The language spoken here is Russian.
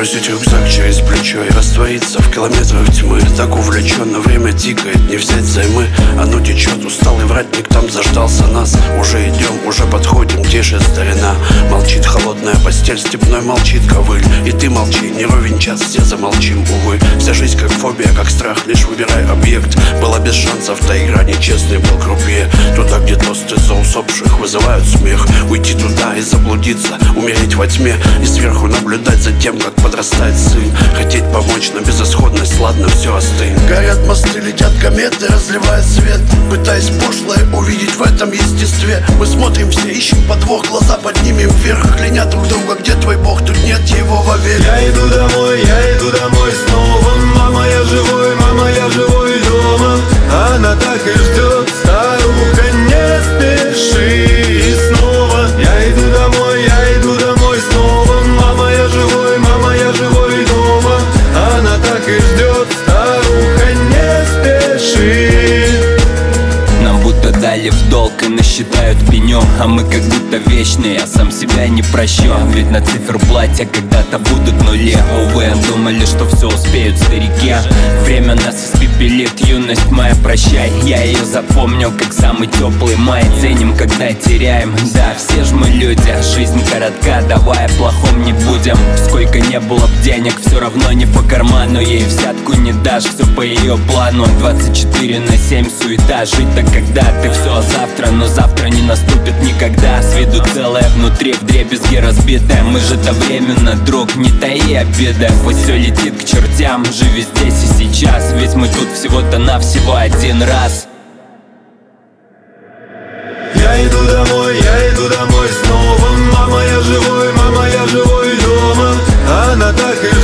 бросить рюкзак через плечо и раствориться в километрах тьмы. Так увлеченно время тикает, не взять займы. Оно течет, усталый вратник там заждался нас. Уже идем, уже подходим, тише старина. Молчит холодная постель, степной молчит ковыль. И ты молчи, не ровен час, все замолчим, увы. Вся жизнь как фобия, как страх, лишь выбирай объект. Была без шансов, та игра нечестный был крупье. Туда, где тосты за усопших вызывают смех. Уйти туда и заблудиться, умереть во тьме. И сверху наблюдать за тем, как подрастает сын. Хотеть помочь, но безысходность, ладно, все остынь. Горят мосты, летят кометы, разливая свет. Пытаясь пошлое увидеть в этом естестве. Мы смотрим все, ищем подвох, глаза поднимем вверх. Кляня друг друга, где твой бог, тут нет его вовек. Я иду домой снова. Мама, я живой дома. Она так и ждет, старуха, не спеши. И снова я иду домой снова. Мама, я живой дома. Она так и ждет, старуха, не спеши. Нам будто дали в долг и насчитают пенём. А мы как будто вечные, я сам себя не прощу. Ведь на циферблате когда-то будут нули. Увы, думали, что все успеют старики. Время нас испепелит, юность моя, прощай. Я ее запомнил, как самый теплый май. Ценим, когда теряем, да, все ж мы люди. Жизнь коротка, давай о плохом не будем. Сколько не было б денег, все равно не по карману. Ей взятку не дашь, все по ее плану. 24/7 суета, жить так когда-то все завтра, но завтра не наступит никогда. С виду целое, внутри вдребезги разбитое. Мы же это временно, друг, не таи обиды. Пусть все летит к чертям, живи здесь и сейчас. Ведь мы тут всего-то навсего один раз. Я иду домой снова. Мама, я живой дома. Она так и